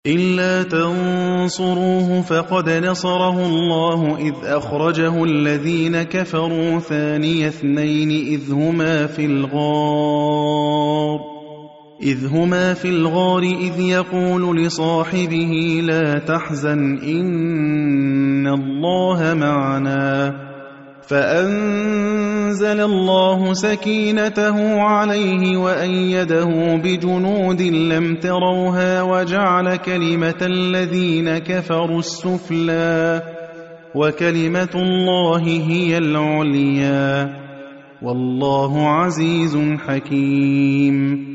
إِلَّا تَنصُرُوهُ فَقَدْ نَصَرَهُ اللَّهُ إِذْ أَخْرَجَهُ الَّذِينَ كَفَرُوا ثَانِيَ اثْنَيْنِ إِذْ هُمَا فِي الْغَارِ إِذْ يَقُولُ لِصَاحِبِهِ لَا تَحْزَنْ إِنَّ اللَّهَ مَعَنَا فَأَنزَلَ اللَّهُ سَكِينَتَهُ عَلَيْهِ وَأَيَّدَهُ بِجُنُودٍ لَّمْ تَرَوْهَا وَجَعَلَ كَلِمَةَ الَّذِينَ كَفَرُوا السُّفْلَىٰ وَكَلِمَةُ اللَّهِ هِيَ الْعُلْيَا وَاللَّهُ عَزِيزٌ حَكِيمٌ